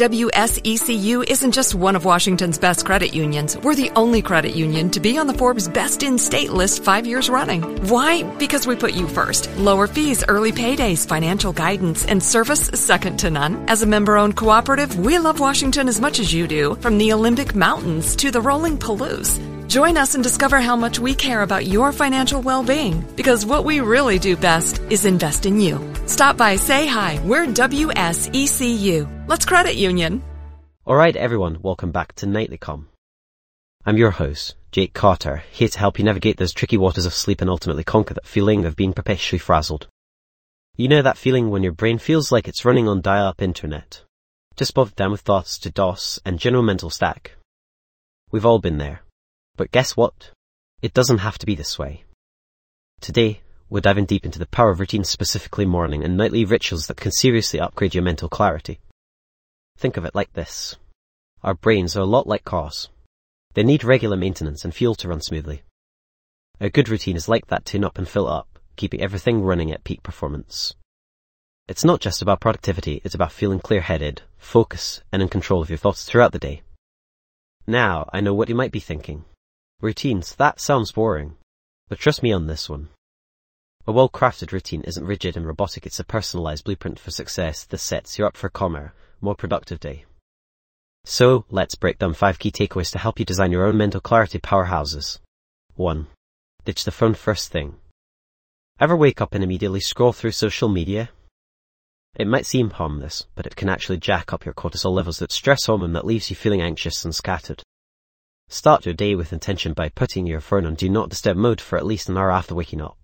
WSECU isn't just one of Washington's best credit unions. We're the only credit union to be on the Forbes Best in State list 5 years running. Why? Because we put you first. Lower fees, early paydays, financial guidance, and service second to none. As a member-owned cooperative, we love Washington as much as you do, from the Olympic Mountains to the rolling Palouse. Join us and discover how much we care about your financial well-being, because what we really do best is invest in you. Stop by, say hi. We're WSECU. Let's credit union. Alright everyone, welcome back to Nightly Com. I'm your host, Jake Cotter, here to help you navigate those tricky waters of sleep and ultimately conquer that feeling of being perpetually frazzled. You know that feeling when your brain feels like it's running on dial-up internet, just bogged down with thoughts to DOS and general mental stack. We've all been there. But guess what? It doesn't have to be this way. Today, we're diving deep into the power of routines, specifically morning and nightly rituals that can seriously upgrade your mental clarity. Think of it like this. Our brains are a lot like cars. They need regular maintenance and fuel to run smoothly. A good routine is like that tune-up and fill up, keeping everything running at peak performance. It's not just about productivity, it's about feeling clear-headed, focused, and in control of your thoughts throughout the day. Now, I know what you might be thinking. Routines, that sounds boring. But trust me on this one. A well-crafted routine isn't rigid and robotic, it's a personalized blueprint for success that sets you up for a calmer, more productive day. So, let's break down 5 key takeaways to help you design your own mental clarity powerhouses. 1. Ditch the phone first thing. Ever wake up and immediately scroll through social media? It might seem harmless, but it can actually jack up your cortisol levels, that stress hormone that leaves you feeling anxious and scattered. Start your day with intention by putting your phone on Do Not Disturb mode for at least an hour after waking up.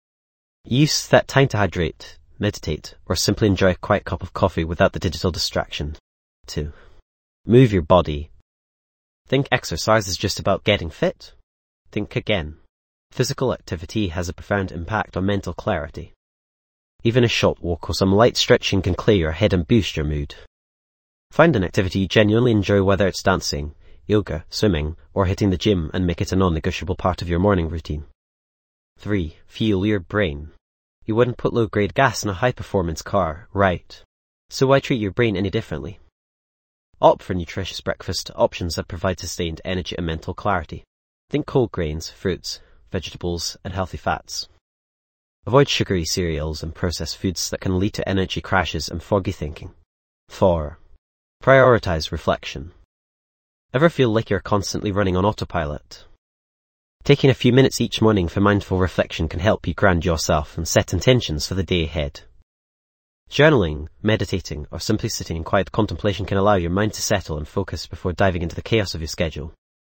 Use that time to hydrate, meditate, or simply enjoy a quiet cup of coffee without the digital distraction. 2. Move your body. Think exercise is just about getting fit? Think again. Physical activity has a profound impact on mental clarity. Even a short walk or some light stretching can clear your head and boost your mood. Find an activity you genuinely enjoy, whether it's dancing, yoga, swimming, or hitting the gym, and make it a non-negotiable part of your morning routine. 3. Fuel your brain. You wouldn't put low-grade gas in a high-performance car, right? So why treat your brain any differently? Opt for nutritious breakfast options that provide sustained energy and mental clarity. Think whole grains, fruits, vegetables, and healthy fats. Avoid sugary cereals and processed foods that can lead to energy crashes and foggy thinking. 4. Prioritize reflection. Ever feel like you're constantly running on autopilot? Taking a few minutes each morning for mindful reflection can help you ground yourself and set intentions for the day ahead. Journaling, meditating, or simply sitting in quiet contemplation can allow your mind to settle and focus before diving into the chaos of your schedule.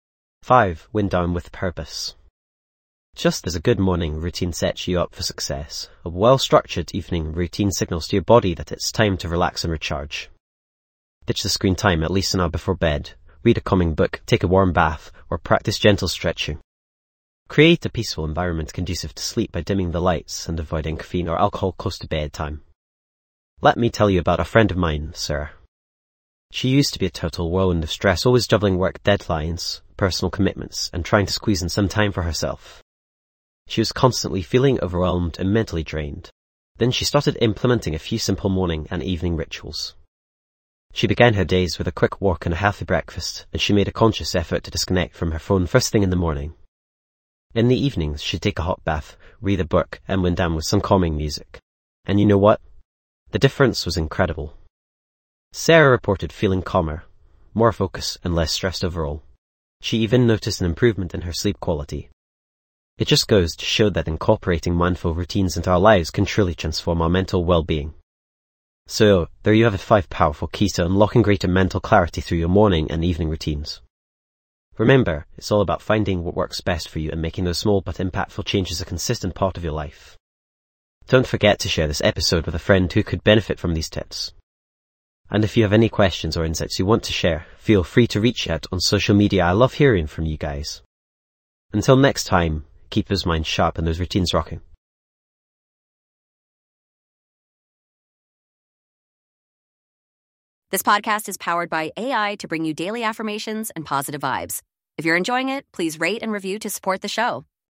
5. Wind down with purpose. Just as a good morning routine sets you up for success, a well-structured evening routine signals to your body that it's time to relax and recharge. Ditch the screen time at least an hour before bed. Read a calming book, take a warm bath, or practice gentle stretching. Create a peaceful environment conducive to sleep by dimming the lights and avoiding caffeine or alcohol close to bedtime. Let me tell you about a friend of mine, Sarah. She used to be a total whirlwind of stress, always juggling work deadlines, personal commitments, and trying to squeeze in some time for herself. She was constantly feeling overwhelmed and mentally drained. Then she started implementing a few simple morning and evening rituals. She began her days with a quick walk and a healthy breakfast, and she made a conscious effort to disconnect from her phone first thing in the morning. In the evenings, she'd take a hot bath, read a book, and wind down with some calming music. And you know what? The difference was incredible. Sarah reported feeling calmer, more focused, and less stressed overall. She even noticed an improvement in her sleep quality. It just goes to show that incorporating mindful routines into our lives can truly transform our mental well-being. So, there you have it, 5 powerful keys to unlocking greater mental clarity through your morning and evening routines. Remember, it's all about finding what works best for you and making those small but impactful changes a consistent part of your life. Don't forget to share this episode with a friend who could benefit from these tips. And if you have any questions or insights you want to share, feel free to reach out on social media. I love hearing from you guys. Until next time, keep those minds sharp and those routines rocking. This podcast is powered by AI to bring you daily affirmations and positive vibes. If you're enjoying it, please rate and review to support the show.